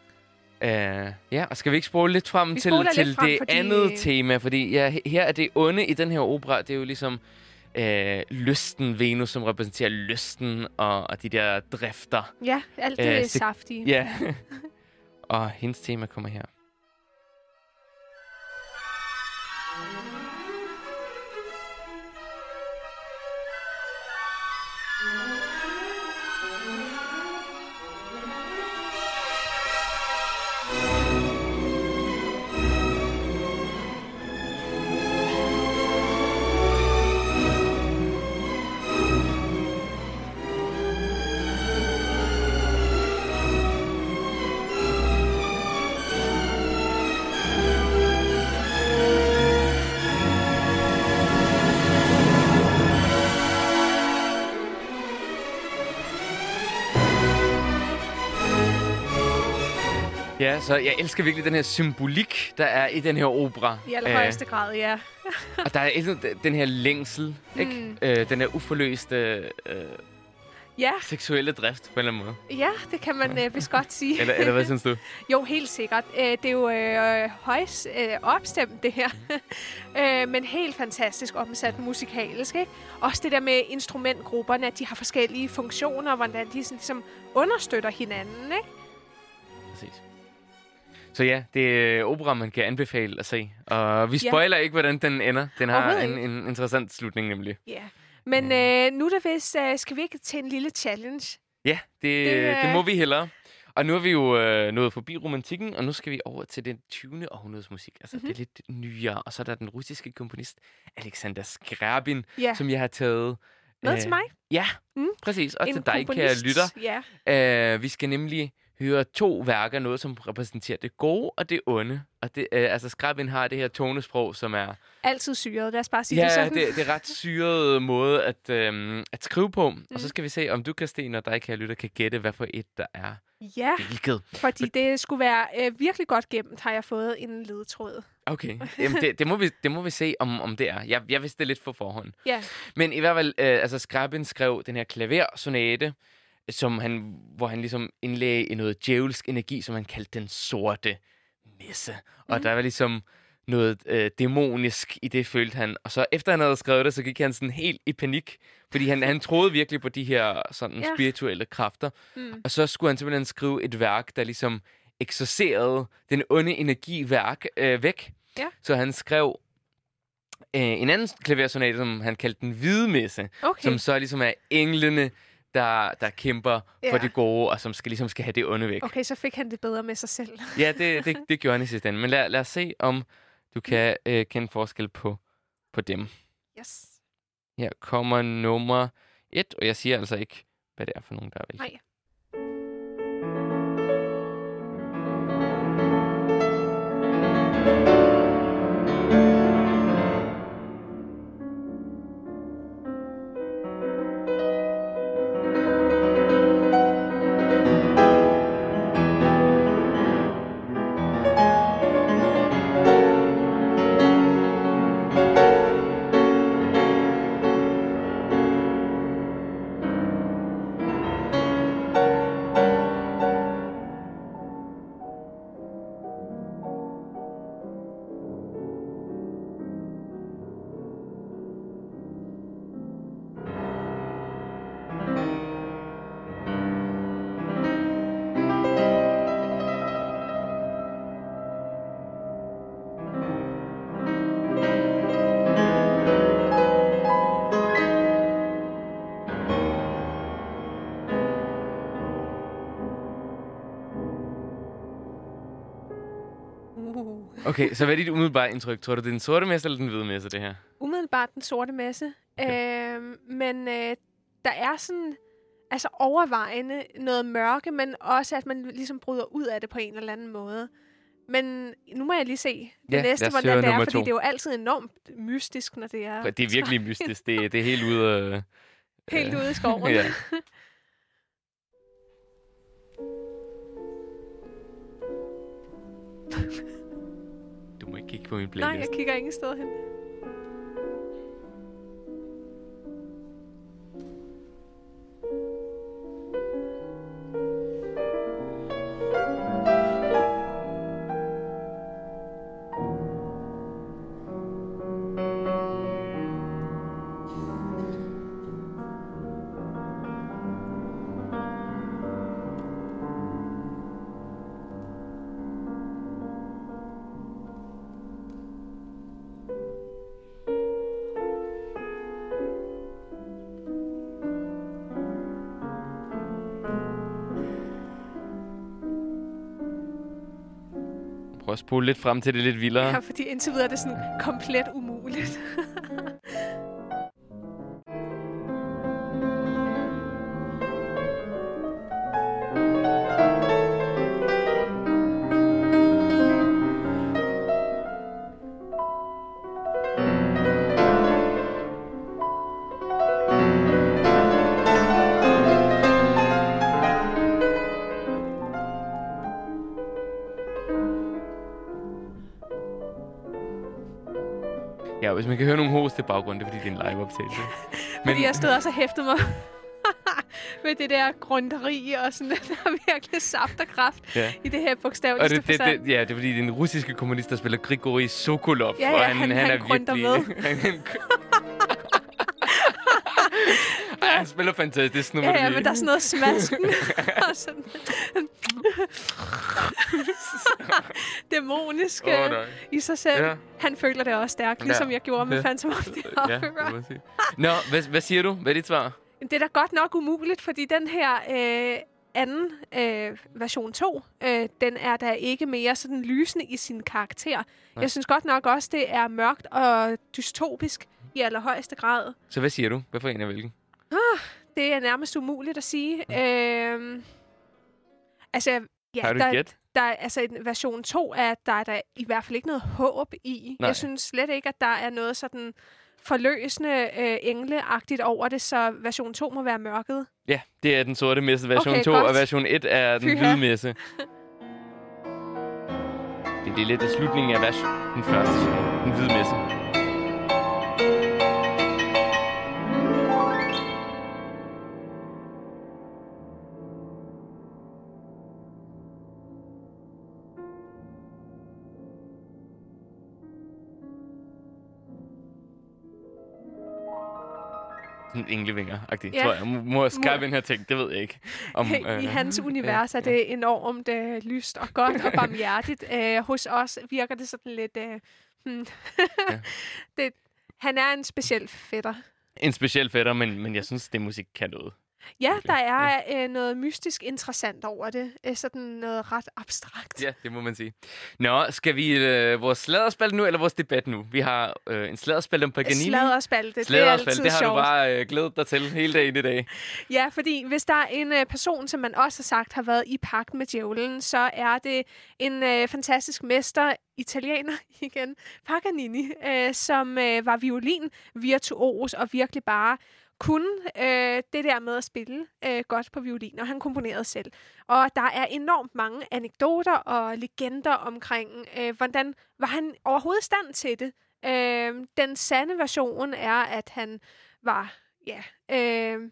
Uh, ja, og skal vi ikke spole lidt frem Vi til, spoler til lidt frem, det fordi- andet tema? Fordi ja, he- her er det onde i den her opera, det er jo ligesom uh, lysten, Venus, som repræsenterer lysten og, og de der drifter. Ja, alt det Øh, øh, så- saftige. Ja, og hendes tema kommer her. Ja, så jeg elsker virkelig den her symbolik, der er i den her opera. I allerhøjeste grad, ja. Og der er et- den her længsel, ikke? Mm. Øh, den her uforløste... Øh, Ja. seksuelle drift på en eller anden måde. Ja, det kan man øh, vist godt sige. Eller, eller hvad synes du? Jo, helt sikkert. Øh, det er jo øh, højst øh, opstemt, det her. øh, men helt fantastisk omsat musikalsk, ikke? Også det der med instrumentgrupperne, at de har forskellige funktioner, hvordan de sådan, ligesom understøtter hinanden, ikke? Præcis. Så ja, det er opera, man kan anbefale at se. Og vi spoiler ja. ikke, hvordan den ender. Den har en, en interessant slutning, nemlig. Ja. Men øh, nu er det vist, øh, skal vi ikke til en lille challenge? Ja, det, det, øh... det må vi hellere. Og nu er vi jo øh, nået forbi romantikken, og nu skal vi over til den tyvende århundredes musik. Altså, mm-hmm. det er lidt nyere. Og så er der den russiske komponist Alexander Skrabin, yeah. som jeg har taget... Noget øh, til mig? Ja, mm. præcis. Og en til dig, kære lytter. Yeah. Øh, vi skal nemlig høre to værker, noget som repræsenterer det gode og det onde. Og det, øh, altså, Skrabin har det her tonesprog, som er... altid syret, lad os bare sige ja, det sådan. Ja, det, det er ret syret måde at, øhm, at skrive på. Mm. Og så skal vi se, om du, Christine, og dig, kære lytter, kan gætte, hvad for et, der er ja, hvilket. Fordi det skulle være øh, virkelig godt gemt, har jeg fået en ledtråd. Okay, Jamen, det, det, må vi, det må vi se, om, om det er. Jeg, jeg vidste det lidt på forhånd. Ja. Men i hvert fald, øh, altså Skrabin skrev den her klaversonate, som han, hvor han ligesom indlagde i noget djævelsk energi, som han kaldte den sorte messe. Og mm. der var ligesom noget øh, dæmonisk i det, følte han. Og så efter han havde skrevet det, så gik han sådan helt i panik. Fordi han, han troede virkelig på de her sådan ja. spirituelle kræfter. Mm. Og så skulle han simpelthen skrive et værk, der ligesom eksorcerede den onde energi værk, øh, væk. Ja. Så han skrev øh, en anden klaversonate, som han kaldte den hvide messe. Okay. Som så ligesom er englene, der, der kæmper ja. for det gode, og som skal, ligesom skal have det onde væk. Okay, så fik han det bedre med sig selv. ja, det, det, det gjorde han i sidste ende. Men lad, lad os se, om du kan øh, kende forskel på, på dem. Yes. Her kommer nummer et, og jeg siger altså ikke, hvad det er for nogen, der er vel. Nej. Okay, så hvad er dit umiddelbare indtryk? Tror du, det er den sorte messe eller den hvide messe, det her? Umiddelbart den sorte messe. Okay. Øh, men øh, der er sådan altså overvejende noget mørke, men også, at man ligesom bryder ud af det på en eller anden måde. Men nu må jeg lige se det ja, næste, hvordan det er, fordi to. det er jo altid enormt mystisk, når det er... Det er virkelig mystisk. Det, det er helt ude... Øh, helt ude i skoven. ja. Du må ikke kigge på min playlist. Nej, jeg kigger ingen sted hen. Prøv at spole lidt frem til det lidt vildere. Ja, fordi indtil videre er det sådan komplet umuligt. Ja, hvis man kan høre nogle host i baggrunden, det er fordi, det er en live-optagelse. Fordi jeg stod også og hæftede mig med det der grunderi og sådan, der er virkelig saft og kraft Ja. i det her Og bogstaveligste det, det, forstand. det, ja, det er fordi, det er en russiske kommunist, der spiller Grigori Sokolov. Ja, ja, og han, han- han, han er grønter virkelig... han, Ej, han spiller fantastisk. Nu må Ja, du ja, lige- men der er sådan noget smasken. og sådan dæmonisk Åh, øh, nej. i sig selv. Ja. Han føler det også stærkt, ligesom Ja. jeg gjorde med Ja. Phantom of the Ja, Opera. det må man sige. Nå, hvad, hvad siger du? Hvad er dit svar? Det er da godt nok umuligt, fordi den her øh, anden øh, version to, øh, den er da ikke mere sådan lysende i sin karakter. Nej. Jeg synes godt nok også, det er mørkt og dystopisk i allerhøjeste grad. Så hvad siger du? Hvad for en af hvilken? Det er nærmest umuligt at sige. Mm. Øh, altså, ja, Har du der, et gæt? der, altså i version to er der er der i hvert fald ikke noget håb i. Nej. Jeg synes slet ikke, at der er noget sådan forløsende øh, engleagtigt over det, så version to må være mørket. Ja, det er den sorte messe. Version Okay, to, godt. og version et er den Pyha. hvide messe. Det, det er lidt af slutningen af version, den første, den hvide messe. Sådan englevinger-agtigt, Ja. tror jeg. Må- Må Skypen have tænkt, det ved jeg ikke. Om, I øh, hans univers ja, er det enormt øh, lyst og godt og barmhjertigt. Øh, hos os virker det sådan lidt... Øh, hmm. Ja. det, han er en speciel fætter. En speciel fætter, men, men jeg synes, det musik kan noget. Ja, Virkelig. der er øh, noget mystisk interessant over det. Øh, sådan noget ret abstrakt. Ja, det må man sige. Nå, skal vi øh, vores sladderspalte nu, eller vores debat nu? Vi har øh, en sladderspalte om Paganini. Sladderspalte, det er Sladderspalte, altid det har sjovt. du bare øh, glædet dig til hele dagen i dag. Ja, fordi hvis der er en øh, person, som man også har sagt har været i pagt med djævlen, så er det en øh, fantastisk mester, italiener igen, Paganini, øh, som øh, var violin-virtuos og virkelig bare kunne øh, det der med at spille øh, godt på violin, og han komponerede selv. Og der er enormt mange anekdoter og legender omkring, øh, hvordan var han overhovedet i stand til det. Øh, den sande version er, at han var, ja, øh,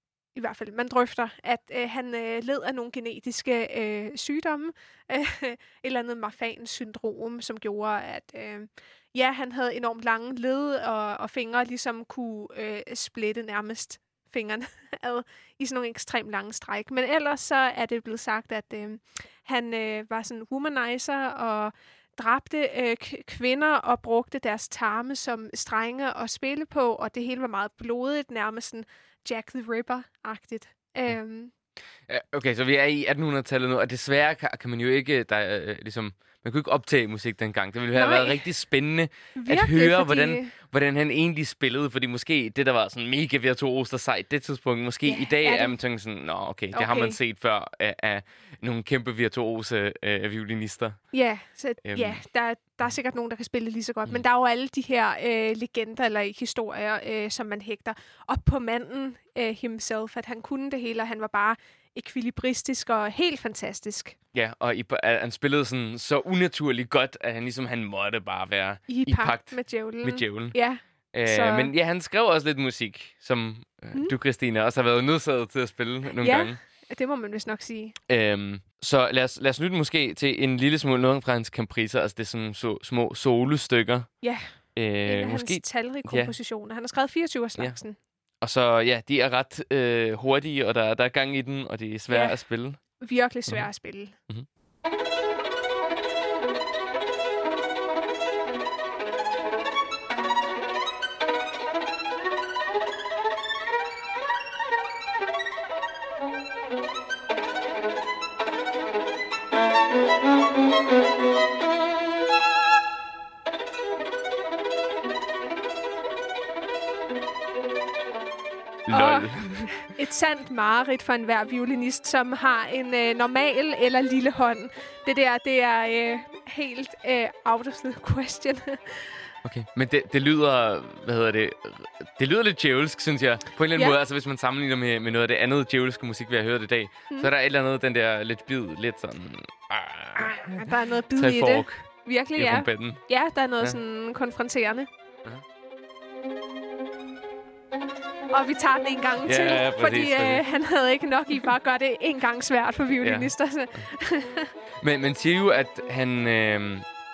i hvert fald, man drøfter, at øh, han øh, led af nogle genetiske øh, sygdomme, øh, et eller andet Marfan-syndrom, som gjorde, at øh, ja, han havde enormt lange led og, og fingre, ligesom kunne øh, splitte nærmest fingrene ad i sådan nogle ekstremt lange stræk. Men ellers så er det blevet sagt, at øh, han øh, var sådan en womanizer og dræbte øh, k- kvinder og brugte deres tarme som strenge at spille på, og det hele var meget blodigt, nærmest sådan Jack the Ripper-agtigt. Øhm, Ja, okay, så vi er i attenhundredetallet nu, og desværre kan, kan man jo ikke, der, øh, ligesom, man kunne ikke optage musik dengang. Det ville have Nej. været rigtig spændende virkelig, at høre, fordi, hvordan, hvordan han egentlig spillede, fordi måske det, der var sådan mega virtuost og sejt det tidspunkt, måske Ja, i dag er er, det- er man tænkt sådan, nå okay, det Okay. har man set før af, af nogle kæmpe virtuose øh, violinister. Ja, så, Øhm. ja der, der er sikkert nogen, der kan spille lige så godt, Mm. men der er jo alle de her øh, legender eller historier, øh, som man hægter op på manden øh, himself, at han kunne det hele, og han var bare ekvilibristisk og helt fantastisk Ja, og i, at han spillede sådan så unaturligt godt, at han ligesom han måtte bare være i, I pagt, pagt med djævlen. med djævlen. Ja, Øh, Så- Men ja, han skrev også lidt musik, som øh, Mm. du, Christina, også har været nødsaget til at spille nogle Ja. gange. det må man vist nok sige. Øhm, så lad os, lad os lytte måske til en lille smule noget fra hans capricer, altså det er sådan så, små solostykker. Ja, Øh, en af måske, hans talrige ja. kompositioner. Han har skrevet fireogtyve af slagsen. og så ja, de er ret øh, hurtige, og der, der er gang i den, og det er svært Ja. at spille. Virkelig svært Mhm. at spille. Mhm. Og- Lol. Et sandt mareridt for enhver violinist, som har en øh, normal eller lille hånd. Det der, det er øh, helt øh, out of the question. Okay, men det, det lyder, hvad hedder det, det lyder lidt djævelsk, synes jeg. På en eller anden Ja. måde, altså hvis man sammenligner med, med noget af det andet djævelske musik, vi har hørt i dag, Mm. så er der et eller andet, den der lidt bid, lidt sådan... Ah, Der er noget bid i tag det. fork Virkelig, i ja. rumpetten. Ja, der er noget Ja. sådan konfronterende. og vi tager den en gang Ja, til, ja, præcis, fordi øh, præcis. han havde ikke nok i bare at gøre det en gang svært for violinister. Ja. Men man siger jo, at han... Øh,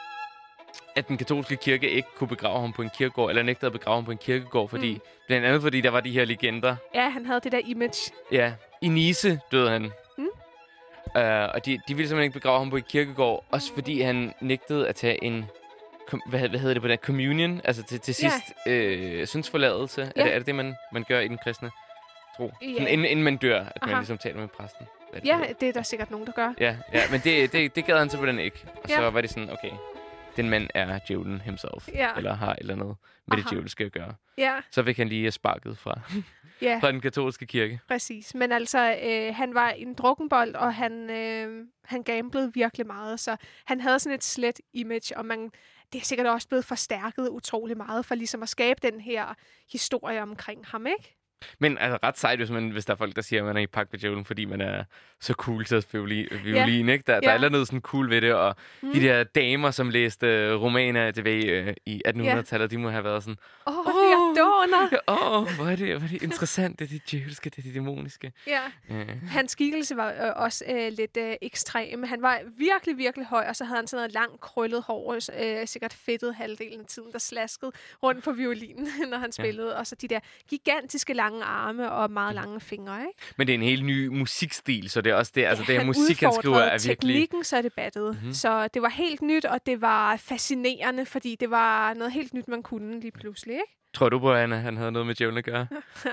at den katolske kirke ikke kunne begrave ham på en kirkegård, eller nægtede at begrave ham på en kirkegård, fordi, mm. blandt andet fordi der var de her legender. Ja, han havde det der image. Ja, i Nice døde han. Mm. Uh, og de, de ville simpelthen ikke begrave ham på en kirkegård, også fordi han nægtede at tage en, kom, hvad, hvad hedder det på den, communion, altså til, til sidst ja. øh, syndsforladelse. Ja. Er, det, er det det, man, man gør i den kristne tro? Ja. Sådan, inden, inden man dør, at Aha. man ligesom taler med præsten. Det, ja, det er der sikkert nogen, der gør. Ja, ja men det, det, det gad han simpelthen ikke. Og ja. så var det sådan, okay, den mand er djævlen himself, ja. eller har et eller andet med Aha. det djævelske at gøre. Ja. Så fik han lige sparket fra, ja. fra den katolske kirke. Præcis, men altså, øh, han var en drukkenbold, og han, øh, han gamblede virkelig meget, så han havde sådan et slet image, og man, det er sikkert også blevet forstærket utrolig meget, for ligesom at skabe den her historie omkring ham, ikke? Men altså ret sejt, hvis, man, hvis der er folk, der siger, at man er i pagt med djævlen, fordi man er så cool til violin, violin ja. ikke? Der, ja. der er noget sådan cool ved det, og mm. de der damer, som læste uh, romaner tilbage uh, i attenhundredetallet, ja. de må have været sådan... Åh, oh, oh, jeg dåner! Åh, oh, hvor er det, hvor er det interessant, det er det djævelske, det er det dæmoniske. Ja, uh. hans skikkelse var øh, også øh, lidt øh, ekstrem. Han var virkelig, virkelig høj, og så havde han sådan noget langt, krøllet hår, øh, sikkert fedtet halvdelen af tiden, der slaskede rundt på violinen, når han spillede, ja. og så de der gigantiske lange arme og meget lange fingre, ikke? Men det er en helt ny musikstil, så det er også det, altså ja, det her musik, han skriver, er virkelig... teknikken, så det battede. Mm-hmm. Så det var helt nyt, og det var fascinerende, fordi det var noget helt nyt, man kunne lige pludselig, ikke? Tror du på, at han havde noget med djævlen at gøre?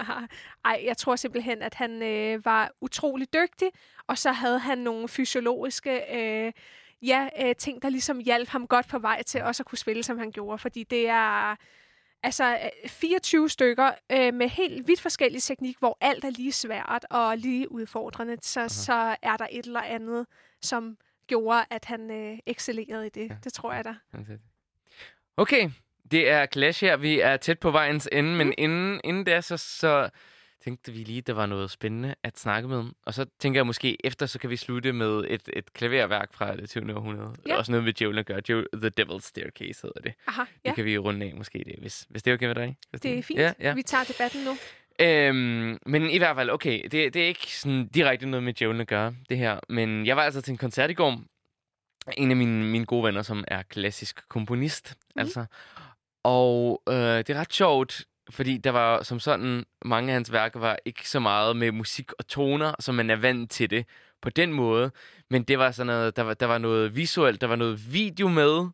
Ej, jeg tror simpelthen, at han øh, var utrolig dygtig, og så havde han nogle fysiologiske... Øh, ja, øh, ting, der ligesom hjalp ham godt på vej til også at kunne spille, som han gjorde, fordi det er... Altså fireogtyve stykker øh, med helt vidt forskellig teknik, hvor alt er lige svært og lige udfordrende, så, så er der et eller andet, som gjorde, at han øh, excellerede i det. Ja. Det tror jeg da. Okay, det er Clash her. Vi er tæt på vejens ende, mm. men inden, inden det er, så, så tænkte vi lige, at der var noget spændende at snakke med. Og så tænker jeg måske, efter så kan vi slutte med et, et klaverværk fra det tyvende århundrede. Ja. Også noget med djævlen at gøre. The Devil's Staircase hedder det. Aha, ja. Det kan vi runde af måske, det, hvis, hvis det er okay med dig. Det er fint. Ja, ja. Vi tager debatten nu. Øhm, men i hvert fald, okay, det, det er ikke sådan direkte noget med djævlen at gøre, det her. Men jeg var altså til en koncert i går. En af mine, mine gode venner, som er klassisk komponist, mm. altså. Og øh, det er ret sjovt, fordi der var som sådan, mange af hans værker var ikke så meget med musik og toner, som man er vant til det på den måde. Men det var sådan noget, der var, der var noget visuelt, der var noget video med,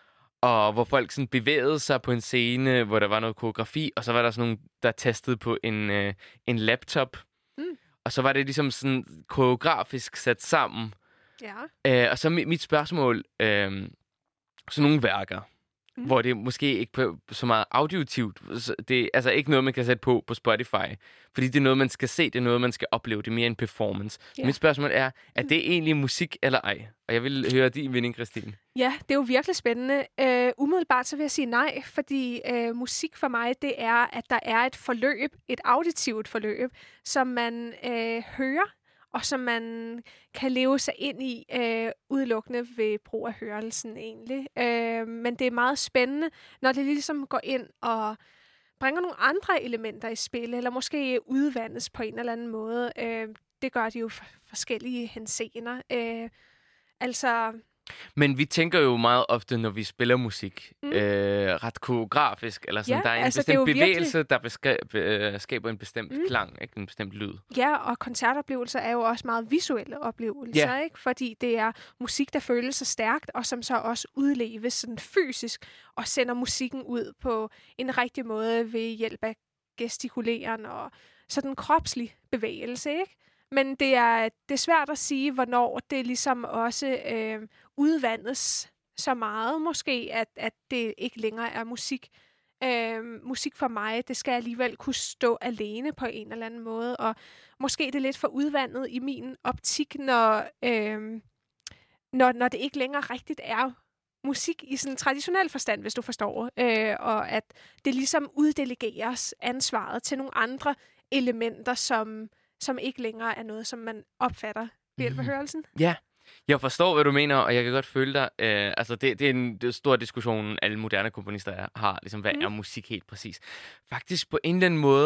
og hvor folk sådan bevægede sig på en scene, hvor der var noget koreografi, og så var der sådan nogle, der testede på en, øh, en laptop. Mm. Og så var det ligesom sådan koreografisk sat sammen. Ja. Øh, og så mit, mit spørgsmål, øh, sådan nogle værker, mm. hvor det måske ikke på så meget auditivt. Det er altså ikke noget, man kan sætte på på Spotify. Fordi det er noget, man skal se. Det er noget, man skal opleve. Det er mere en performance. Yeah. Mit spørgsmål er, er det egentlig musik eller ej? Og jeg vil høre din mening, Christine. Ja, det er jo virkelig spændende. Uh, umiddelbart så vil jeg sige nej, fordi uh, musik for mig, det er, at der er et forløb, et auditivt forløb, som man uh, hører, og som man kan leve sig ind i øh, udelukkende ved brug af hørelsen egentlig. Øh, men det er meget spændende, når det ligesom går ind og bringer nogle andre elementer i spil, eller måske udvandes på en eller anden måde. Øh, det gør de jo for forskellige henseender. Øh, altså... Men vi tænker jo meget ofte, når vi spiller musik, mm. øh, ret koreografisk, eller sådan, ja, der er en altså, bestemt bevægelse, virkelig... der beskri- øh, skaber en bestemt mm. klang, ikke en bestemt lyd. Ja, og koncertoplevelser er jo også meget visuelle oplevelser, yeah. ikke? Fordi det er musik, der føles så stærkt, og som så også udleves sådan fysisk, og sender musikken ud på en rigtig måde ved hjælp af gestikuleren og sådan kropslig bevægelse, ikke? Men det er, det er svært at sige, hvornår det ligesom også øh, udvandes så meget, måske, at, at det ikke længere er musik. Øh, musik for mig, det skal alligevel kunne stå alene på en eller anden måde, og måske det er lidt for udvandet i min optik, når, øh, når, når det ikke længere rigtigt er musik i sådan en traditionel forstand, hvis du forstår, øh, og at det ligesom uddelegeres ansvaret til nogle andre elementer, som... som ikke længere er noget, som man opfatter ved hjælp af hørelsen. Ja, jeg forstår, hvad du mener, og jeg kan godt føle dig. Øh, altså, det, det er en det er stor diskussion, alle moderne komponister er, har. Ligesom, hvad mm. er musik helt præcis? Faktisk på en eller anden måde,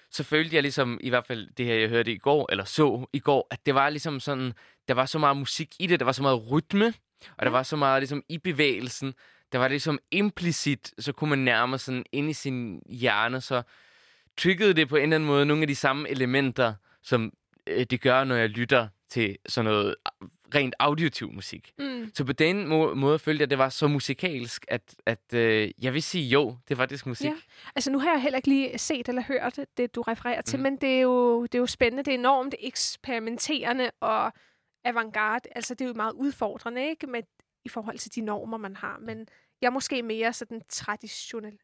så følte jeg ligesom, i hvert fald det her, jeg hørte i går, eller så i går, at det var ligesom sådan, der var så meget musik i det, der var så meget rytme, og der var så meget ligesom i bevægelsen, der var ligesom implicit, så kunne man nærme sådan ind i sin hjerne, så triggede det på en eller anden måde nogle af de samme elementer, som øh, det gør, når jeg lytter til sådan noget rent auditiv musik. Mm. Så på den må- måde følte jeg, at det var så musikalsk, at, at øh, jeg vil sige jo, det er faktisk musik. Ja. Altså nu har jeg heller ikke lige set eller hørt det, du refererer til, mm. men det er, jo, det er jo spændende. Det er enormt eksperimenterende og avantgarde. Altså det er jo meget udfordrende, ikke? Med, i forhold til de normer, man har. Men jeg er måske mere sådan traditionel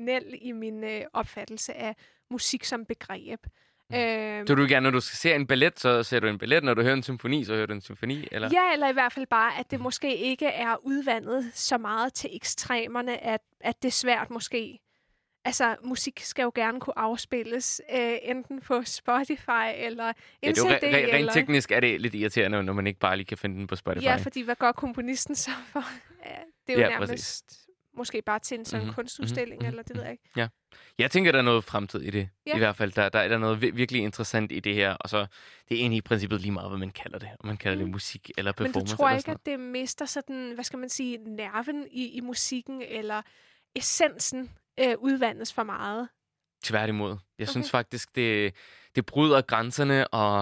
i min øh, opfattelse af musik som begreb. Øhm, så du gerne, når du skal se en ballet, så ser du en ballet, når du hører en symfoni, så hører du en symfoni? Eller? Ja, eller i hvert fald bare, at det måske ikke er udvandet så meget til ekstremerne, at, at det er svært måske. Altså, musik skal jo gerne kunne afspilles, øh, enten på Spotify eller en ja, C D. Re- re- rent eller... teknisk er det lidt irriterende, når man ikke bare lige kan finde den på Spotify. Ja, fordi hvad gør komponisten så for? Ja, det er jo ja, nærmest... Præcis. Måske bare til en sådan mm-hmm. kunstudstilling, mm-hmm. eller det ved jeg ikke. Ja. Jeg tænker, der er noget fremtid i det. Ja. I hvert fald, der, der er der noget vir- virkelig interessant i det her. Og så, det er egentlig i princippet lige meget, hvad man kalder det. Om man kalder mm. det musik eller performance. Men du tror eller ikke, at det mister sådan, hvad skal man sige, nerven i, i musikken, eller essensen øh, udvandes for meget? Tværtimod. Jeg okay. synes faktisk, det, det bryder grænserne, og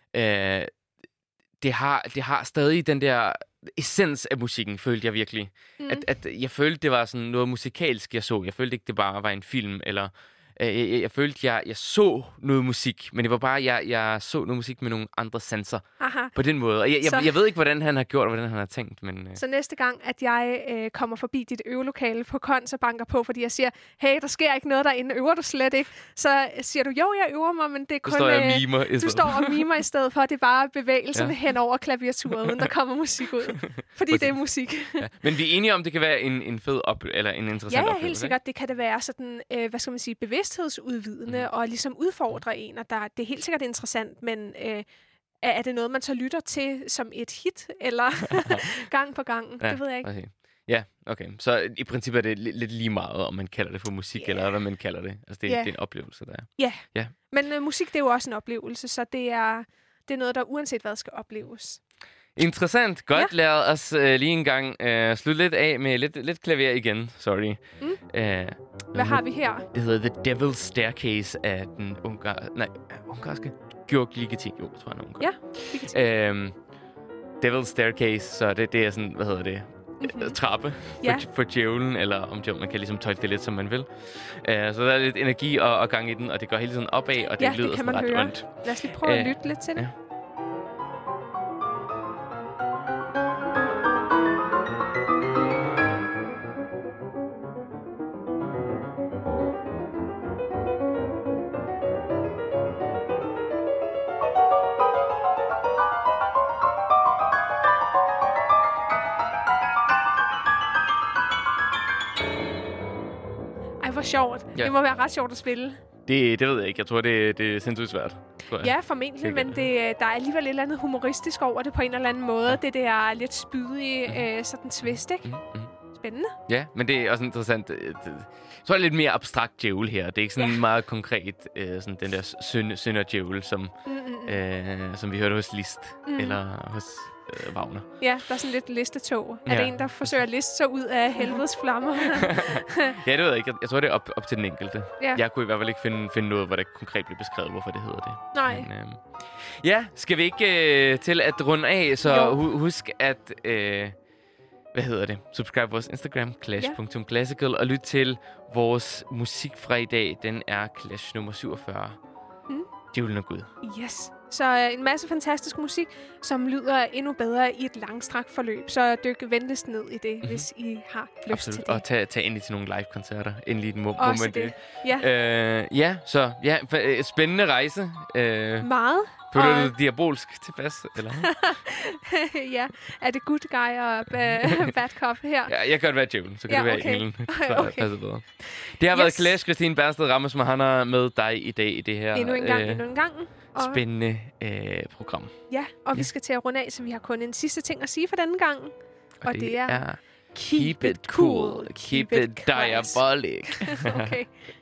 øh, det, har, det har stadig den der essens af musikken, følte jeg virkelig. Mm. At, at jeg følte, det var sådan noget musikalsk, jeg så. Jeg følte ikke, det bare var en film, eller... Øh, jeg, jeg følte, jeg, jeg så noget musik, men det var bare, jeg, jeg så noget musik med nogle andre sanser. Aha. På den måde. Og jeg, jeg, jeg ved ikke, hvordan han har gjort, og hvordan han har tænkt, men... Øh. Så næste gang, at jeg øh, kommer forbi dit øvelokale på Kons og banker på, fordi jeg siger, hey, der sker ikke noget derinde, øver du slet ikke? Så siger du, jo, jeg øver mig, men det er kun... Du står og mimer øh, Du står og mimer i stedet for, det er bare bevægelsen ja. hen over klaviaturet, uden der kommer musik ud. Fordi det er musik. Ja. Men vi er enige om, det kan være en, en fed op eller en interessant ja, ja, oplevelse. helt sikkert. Det kan det være sådan, øh, hvad skal man sige, bevidsthedsudvidende, mm. og ligesom udfordre en, og der, det er helt sikkert interessant, men øh, er det noget, man så lytter til som et hit, eller gang på gang? Ja, det ved jeg ikke. Okay. Ja, okay. Så i princippet er det lidt, lidt lige meget, om man kalder det for musik, yeah. eller hvad man kalder det. Altså, det, yeah. det er en oplevelse, der er. Ja, ja. Men øh, musik, det er jo også en oplevelse, så det er, det er noget, der uanset hvad skal opleves. Interessant. Godt. Ja. Lad os uh, lige en gang uh, slutte lidt af med lidt, lidt klaver igen. Sorry. Mm. Uh, hvad har vi her? Det hedder The Devil's Staircase af den ungar... Nej, ungarske? Georg Ligeti. Jo, jeg tror, han er ungar. Ja, Ligeti. Um, Devil's Staircase, så det, det er sådan, hvad hedder det? Mm-hmm. Trappe ja. for, for djævlen, eller om man kan ligesom tolke det lidt, som man vil. Uh, så der er lidt energi og, og gang i den, og det går hele tiden opad, og det ja, lyder det sådan ret høre. ondt. Lad os lige prøve uh, at lytte lidt til det. Ja. Hvor sjovt. Ja. Det må være ret sjovt at spille. Det, det ved jeg ikke. Jeg tror, det, det er sindssygt svært. Ja, formentlig, men det, der er alligevel et eller andet humoristisk over det på en eller anden måde. Ja. Det der lidt spydige mm. øh, sådan twist, ikke? Mm-hmm. Spændende. Ja, men det er også interessant. Jeg tror, det er lidt mere abstrakt djævel her. Det er ikke sådan ja. meget konkret, øh, sådan den der synd, synder djævel, som, øh, som vi hørte hos Liszt mm. eller hos øh, Wagner. Ja, der er sådan lidt listetog. Ja. Er det en, der forsøger at liste sig ud af helvedes flammer? Ja, det ved jeg ikke. Jeg tror, det er op, op til den enkelte. Ja. Jeg kunne i hvert fald ikke finde, finde noget, hvor det konkret blev beskrevet, hvorfor det hedder det. Nej. Men, øh, ja, skal vi ikke øh, til at runde af, så hu- husk at... Øh, hvad hedder det? Subscribe vores Instagram, clash punktum classical, og lyt til vores musik fra i dag. Den er Clash nummer syvogfyrre. Mm. Djævlen og Gud. Yes. Så øh, en masse fantastisk musik, som lyder endnu bedre i et langstrakt forløb. Så dyk venligst ned i det, mm-hmm. hvis I har lyst Absolut. til det. Og tag, tag endelig til nogle live-koncerter. Endelig et mo- Også moment. det. Ja. Øh, ja, så ja, spændende rejse. Øh, Meget. Føler og... du diabolsk tilpas, eller? Ja. Er det good guy og b- bad cop her? Ja, jeg kan godt være djævlen, så kan ja, det være okay. englen. Okay. okay. bedre. Det har yes. været Clash. Christine Bernsted Ramos Mahana med dig i dag i det her endnu en gang, øh, endnu en gang. Og... spændende øh, program. Ja, og ja. vi skal til at runde af, så vi har kun en sidste ting at sige for denne gang. Og, og det, det er... er... Keep it cool. Keep, keep it, it diabolic. Okay.